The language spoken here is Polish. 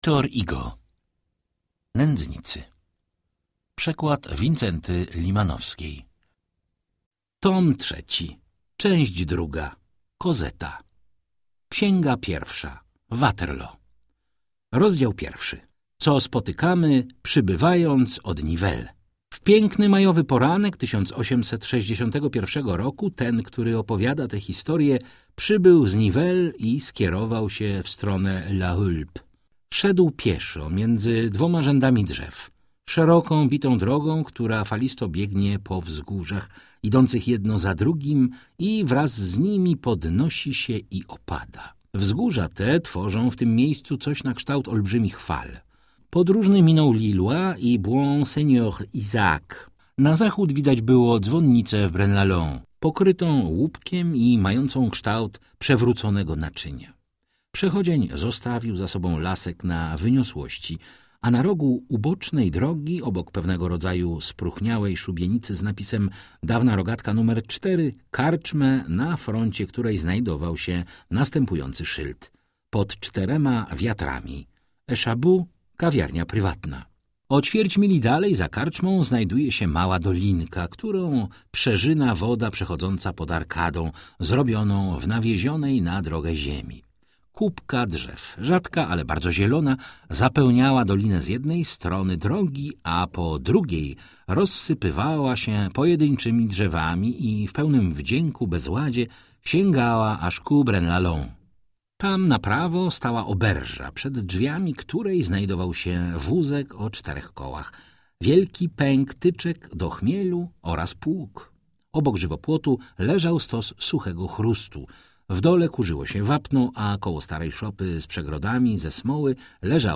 Wiktor Hugo. Nędznicy. Przekład Wincenty Limanowskiej. Tom 3. Część 2. Kozeta. Księga 1. Waterloo. Rozdział 1. Co spotykamy, przybywając od Nivelles. W piękny majowy poranek 1861 roku ten, który opowiada tę historię, przybył z Nivelles i skierował się w stronę La Hulpe. Szedł pieszo między 2 rzędami drzew, szeroką, bitą drogą, która falisto biegnie po wzgórzach, idących jedno za drugim i wraz z nimi podnosi się i opada. Wzgórza te tworzą w tym miejscu coś na kształt olbrzymich fal. Podróżny minął Lillois i Bon-Seigneur Isaac. Na zachód widać było dzwonnicę w Braine-l'Alleud, pokrytą łupkiem i mającą kształt przewróconego naczynia. Przechodzień zostawił za sobą lasek na wyniosłości, a na rogu ubocznej drogi, obok pewnego rodzaju spróchniałej szubienicy z napisem „Dawna rogatka numer 4”, karczmę, na froncie której znajdował się następujący szyld: pod 4 wiatrami. Échabeau, kawiarnia prywatna. O ćwierć mili dalej za karczmą znajduje się mała dolinka, którą przeżyna woda przechodząca pod arkadą, zrobioną w nawiezionej na drogę ziemi. Kupka drzew, rzadka, ale bardzo zielona, zapełniała dolinę z jednej strony drogi, a po drugiej rozsypywała się pojedynczymi drzewami i w pełnym wdzięku bezładzie sięgała aż ku Braine-l'Alleud. Tam na prawo stała oberża, przed drzwiami której znajdował się wózek o 4 kołach, wielki pęk tyczek do chmielu oraz pług. Obok żywopłotu leżał stos suchego chrustu. W dole kurzyło się wapno, a koło starej szopy z przegrodami ze smoły leżała